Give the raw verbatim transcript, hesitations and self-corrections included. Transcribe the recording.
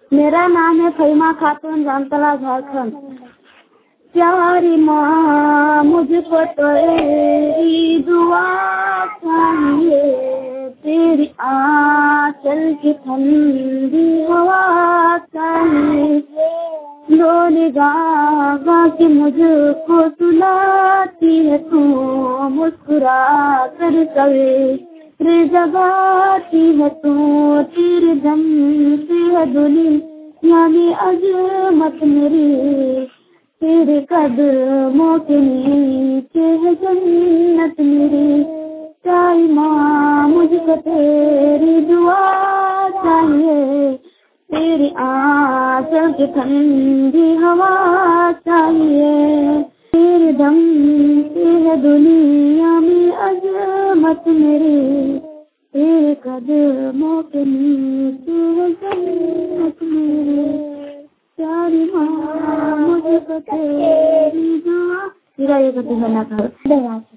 मेरा नाम है फहीमा खातून, जामतला, झारखंड। प्यारी माँ मुझको तेरी दुआ चाहिए, तेरी आंचल की ठंडी हवा चाहिए, लो निगाह की मुझको सुलाती है तू, मुस्कुरा कर कभी तेरे जगाती है तू, तेरे दम से है दुनिया में अजमत मेरी, तेरे कदमों के नीचे है जन्नत मेरी। प्यारी माँ मुझको तेरी दुआ चाहिए, तेरी आंचल की ठंडी हवा चाहिए, तेरे दम से है दुनिया में अजमत मेरी, तेरे कदमों के नीचे है जन्नत मेरी। प्यारी माँ मुझको तेरी दुआ। मेरा ये कहते हैं ना